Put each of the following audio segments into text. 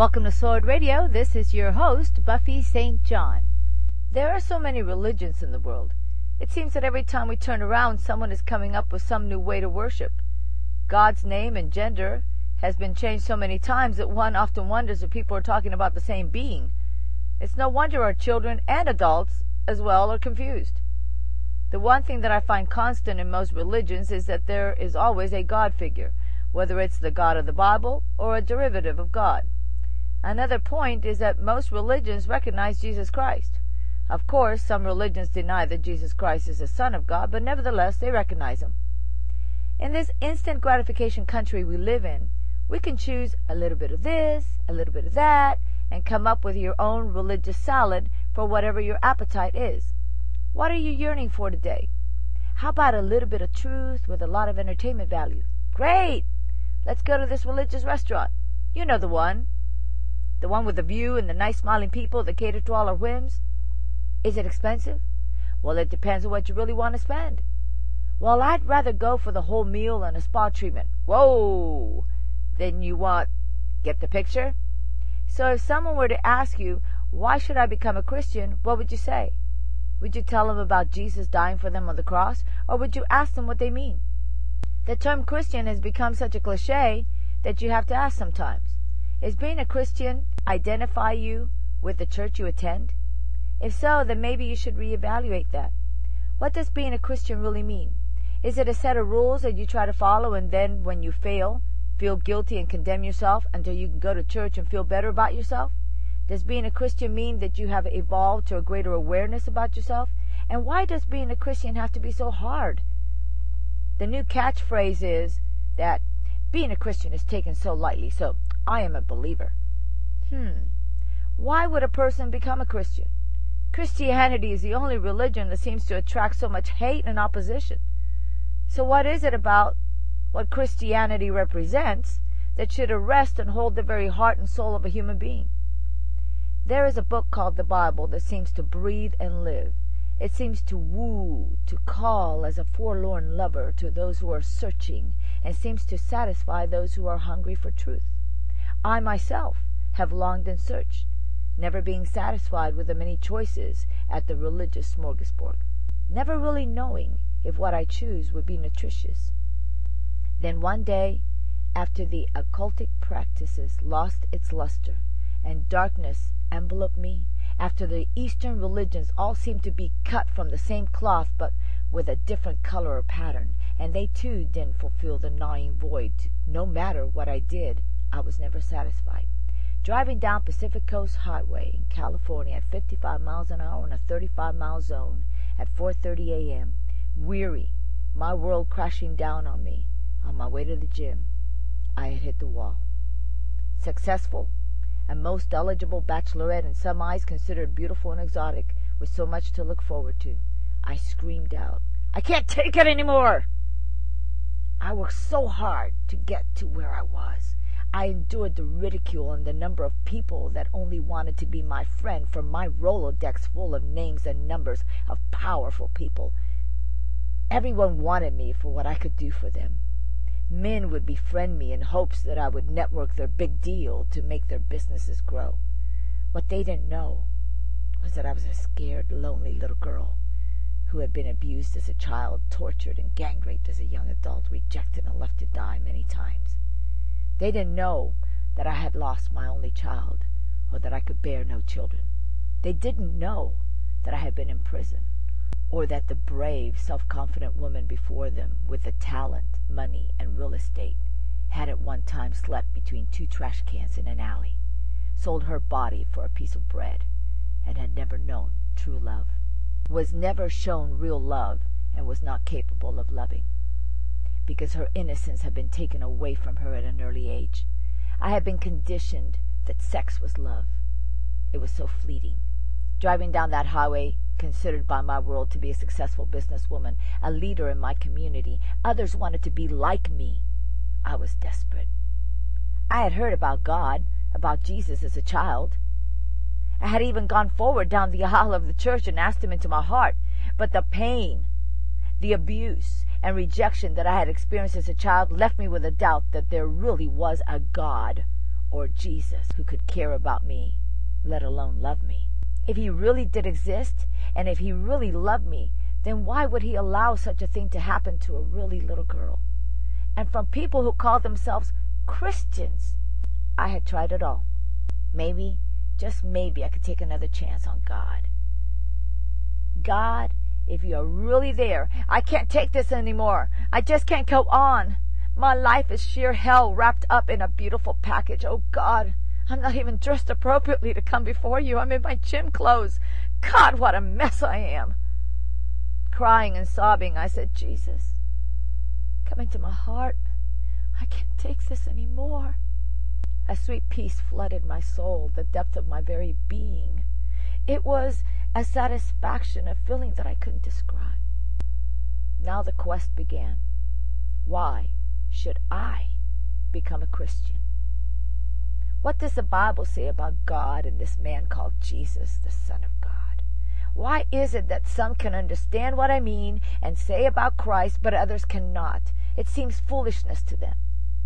Welcome to Sword Radio. This is your host, Buffy St. John. There are so many religions in the world. It seems that every time we turn around, someone is coming up with some new way to worship. God's name and gender has been changed so many times that one often wonders if people are talking about the same being. It's no wonder our children and adults as well are confused. The one thing that I find constant in most religions is that there is always a God figure, whether it's the God of the Bible or a derivative of God. Another point is that most religions recognize Jesus Christ. Of course, some religions deny that Jesus Christ is the Son of God, but nevertheless, they recognize him. In this instant gratification country we live in, we can choose a little bit of this, a little bit of that, and come up with your own religious salad for whatever your appetite is. What are you yearning for today? How about a little bit of truth with a lot of entertainment value? Great! Let's go to this religious restaurant. You know the one. The one with the view and the nice smiling people that cater to all our whims. Is it expensive? Well, it depends on what you really want to spend. Well, I'd rather go for the whole meal and a spa treatment. Whoa! Then you want... Get the picture? So if someone were to ask you, why should I become a Christian, what would you say? Would you tell them about Jesus dying for them on the cross, or would you ask them what they mean? The term Christian has become such a cliche that you have to ask sometimes. Is being a Christian identify you with the church you attend? If so, then maybe you should reevaluate that. What does being a Christian really mean? Is it a set of rules that you try to follow and then when you fail, feel guilty and condemn yourself until you can go to church and feel better about yourself? Does being a Christian mean that you have evolved to a greater awareness about yourself? And why does being a Christian have to be so hard? The new catchphrase is that being a Christian is taken so lightly, so I am a believer. Why would a person become a Christian? Christianity is the only religion that seems to attract so much hate and opposition. So what is it about what Christianity represents that should arrest and hold the very heart and soul of a human being? There is a book called the Bible that seems to breathe and live. It seems to woo, to call as a forlorn lover to those who are searching, and seems to satisfy those who are hungry for truth. I myself have longed and searched, never being satisfied with the many choices at the religious smorgasbord, never really knowing if what I choose would be nutritious. Then one day, after the occultic practices lost its luster, and darkness enveloped me, after the Eastern religions all seemed to be cut from the same cloth but with a different color or pattern, and they too didn't fulfill the gnawing void. No matter what I did, I was never satisfied. Driving down Pacific Coast Highway in California at 55 miles an hour in a 35-mile zone at 4:30 a.m., weary, my world crashing down on me, on my way to the gym, I had hit the wall. Successful, a most eligible bachelorette in some eyes considered beautiful and exotic, with so much to look forward to. I screamed out, I can't take it anymore! I worked so hard to get to where I was. I endured the ridicule and the number of people that only wanted to be my friend from my Rolodex full of names and numbers of powerful people. Everyone wanted me for what I could do for them. Men would befriend me in hopes that I would network their big deal to make their businesses grow. What they didn't know was that I was a scared, lonely little girl who had been abused as a child, tortured and gang-raped as a young adult, rejected and left to die many times. They didn't know that I had lost my only child, or that I could bear no children. They didn't know that I had been in prison, or that the brave, self-confident woman before them, with the talent, money, and real estate, had at one time slept between 2 trash cans in an alley, sold her body for a piece of bread, and had never known true love, was never shown real love, and was not capable of loving, because her innocence had been taken away from her at an early age. I had been conditioned that sex was love. It was so fleeting. Driving down that highway, considered by my world to be a successful businesswoman, a leader in my community, others wanted to be like me. I was desperate. I had heard about God, about Jesus as a child. I had even gone forward down the aisle of the church and asked him into my heart. But the pain, the abuse, and rejection that I had experienced as a child left me with a doubt that there really was a God, or Jesus who could care about me, let alone love me. If he really did exist, and if he really loved me, then why would he allow such a thing to happen to a really little girl? And from people who call themselves Christians. I had tried it all. Maybe, just maybe, I could take another chance on God. God, if you're really there, I can't take this anymore. I just can't go on. My life is sheer hell wrapped up in a beautiful package. Oh God, I'm not even dressed appropriately to come before you. I'm in my gym clothes. God, what a mess I am. Crying and sobbing, I said, Jesus, come into my heart. I can't take this anymore. A sweet peace flooded my soul, the depth of my very being. It was a satisfaction, a feeling that I couldn't describe. Now the quest began. Why should I become a Christian? What does the Bible say about God and this man called Jesus, the Son of God? Why is it that some can understand what I mean and say about Christ, but others cannot? It seems foolishness to them.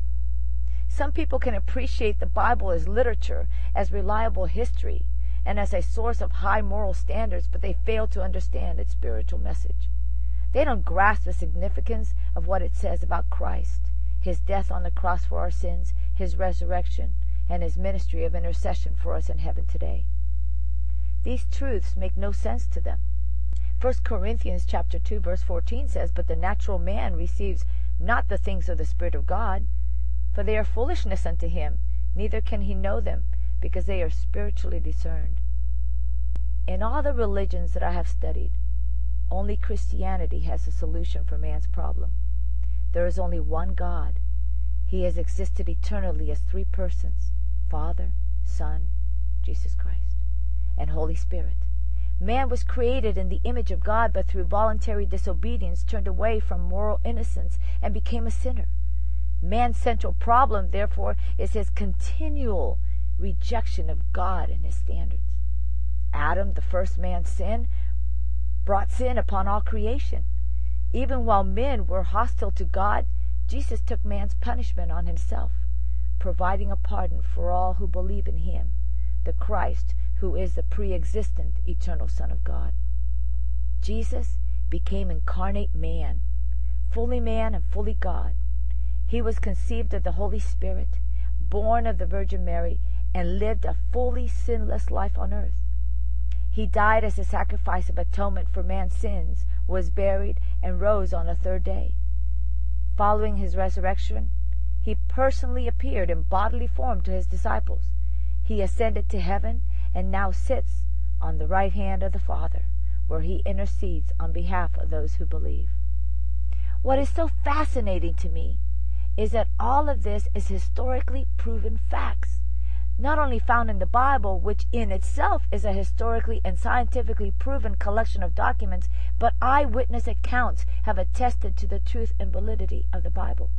Some people can appreciate the Bible as literature, as reliable history, and as a source of high moral standards, but they fail to understand its spiritual message. They don't grasp the significance of what it says about Christ, his death on the cross for our sins, his resurrection, and his ministry of intercession for us in heaven today. These truths make no sense to them. 1 Corinthians chapter 2, verse 14 says, "But the natural man receives not the things of the Spirit of God, for they are foolishness unto him, neither can he know them, because they are spiritually discerned." In all the religions that I have studied, only Christianity has a solution for man's problem. There is only one God. He has existed eternally as three persons, Father, Son, Jesus Christ, and Holy Spirit. Man was created in the image of God, but through voluntary disobedience turned away from moral innocence and became a sinner. Man's central problem, therefore, is his continual rejection of God and his standards. Adam, the first man's sin, brought sin upon all creation. Even while men were hostile to God, Jesus took man's punishment on himself, providing a pardon for all who believe in him, the Christ, who is the pre-existent eternal Son of God. Jesus became incarnate man, fully man and fully God. He was conceived of the Holy Spirit, born of the Virgin Mary, and lived a fully sinless life on earth. He died as a sacrifice of atonement for man's sins, was buried, and rose on the third day. Following his resurrection, he personally appeared in bodily form to his disciples. He ascended to heaven and now sits on the right hand of the Father, where he intercedes on behalf of those who believe. What is so fascinating to me is that all of this is historically proven facts, not only found in the Bible, which in itself is a historically and scientifically proven collection of documents, but eyewitness accounts have attested to the truth and validity of the Bible.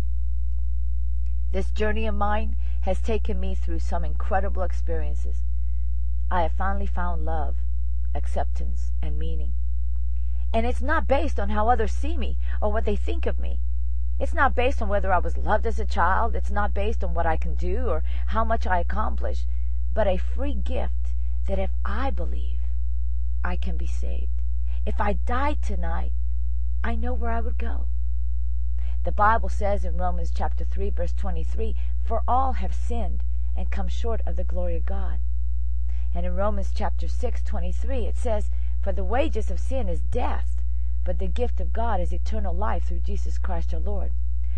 This journey of mine has taken me through some incredible experiences. I have finally found love, acceptance, and meaning. And it's not based on how others see me or what they think of me. It's not based on whether I was loved as a child. It's not based on what I can do or how much I accomplish, but a free gift that if I believe, I can be saved. If I died tonight, I know where I would go. The Bible says in Romans chapter 3, verse 23, "For all have sinned and come short of the glory of God." And in Romans chapter 6, 23, it says, "For the wages of sin is death, but the gift of God is eternal life through Jesus Christ our Lord."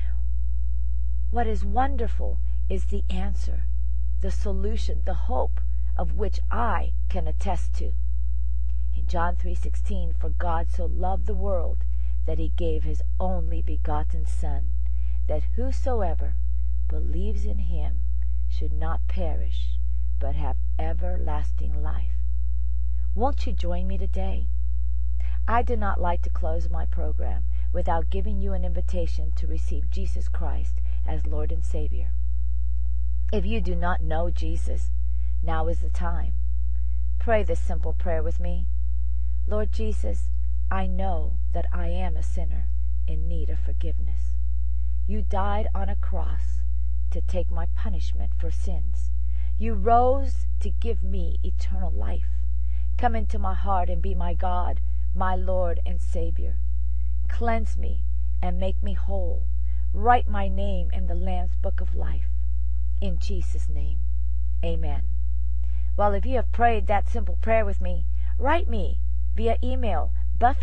What is wonderful is the answer, the solution, the hope of which I can attest to. In John 3:16, "For God so loved the world that he gave his only begotten Son, that whosoever believes in him should not perish, but have everlasting life." Won't you join me today? I do not like to close my program without giving you an invitation to receive Jesus Christ as Lord and Savior. If you do not know Jesus, now is the time. Pray this simple prayer with me. Lord Jesus, I know that I am a sinner in need of forgiveness. You died on a cross to take my punishment for sins. You rose to give me eternal life. Come into my heart and be my God, my Lord and Savior. Cleanse me and make me whole. Write my name in the Lamb's Book of Life. In Jesus' name, amen. Well, if you have prayed that simple prayer with me, write me via email,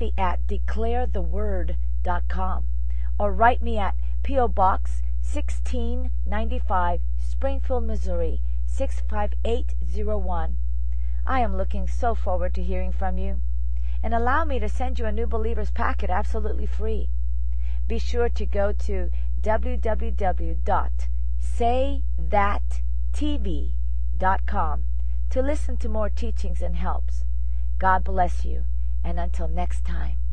buffy@declaretheword.com, or write me at P.O. Box 1695, Springfield, Missouri 65801. I am looking so forward to hearing from you. And allow me to send you a New Believers packet absolutely free. Be sure to go to www.saythattv.com to listen to more teachings and helps. God bless you, and until next time.